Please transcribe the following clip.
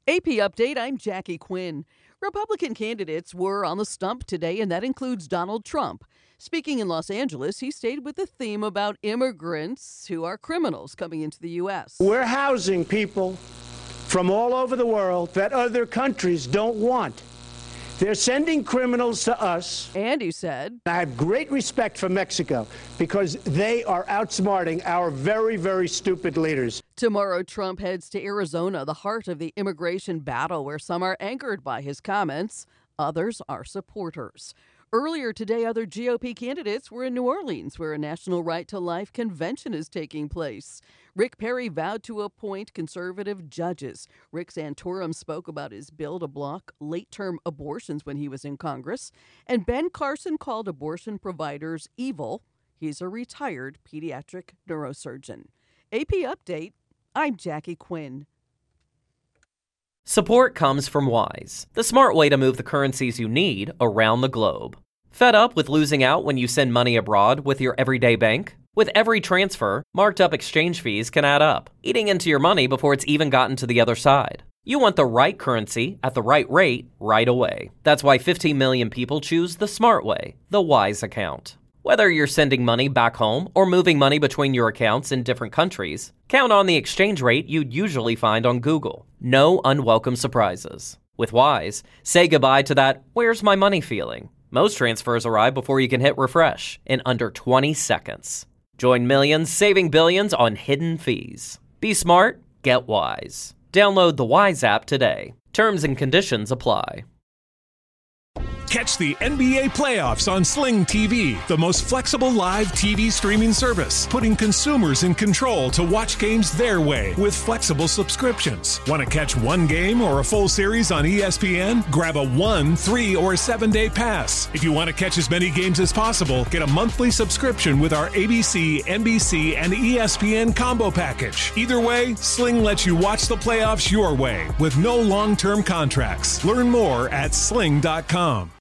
AP Update, I'm Jackie Quinn. Republican candidates were on the stump today, and that includes Donald Trump. Speaking in Los Angeles, he stayed with the theme about immigrants who are criminals coming into the U.S. We're housing people from all over the world that other countries don't want. They're sending criminals to us. And he said, I have great respect for Mexico because they are outsmarting our very, very stupid leaders. Tomorrow, Trump heads to Arizona, the heart of the immigration battle, where some are angered by his comments, others are supporters. Earlier today, other GOP candidates were in New Orleans, where a National Right to Life convention is taking place. Rick Perry vowed to appoint conservative judges. Rick Santorum spoke about his bill to block late-term abortions when he was in Congress. And Ben Carson called abortion providers evil. He's a retired pediatric neurosurgeon. AP Update, I'm Jackie Quinn. Support comes from Wise, the smart way to move the currencies you need around the globe. Fed up with losing out when you send money abroad with your everyday bank? With every transfer, marked up exchange fees can add up, eating into your money before it's even gotten to the other side. You want the right currency at the right rate right away. That's why 15 million people choose the smart way, the Wise account. Whether you're sending money back home or moving money between your accounts in different countries, count on the exchange rate you'd usually find on Google. No unwelcome surprises. With Wise, say goodbye to that "where's my money" feeling. Most transfers arrive before you can hit refresh in under 20 seconds. Join millions saving billions on hidden fees. Be smart, get Wise. Download the Wise app today. Terms and conditions apply. Catch the NBA playoffs on Sling TV, the most flexible live TV streaming service, putting consumers in control to watch games their way with flexible subscriptions. Want to catch one game or a full series on ESPN? Grab a 1, 3, or 7-day pass. If you want to catch as many games as possible, get a monthly subscription with our ABC, NBC, and ESPN combo package. Either way, Sling lets you watch the playoffs your way with no long-term contracts. Learn more at sling.com.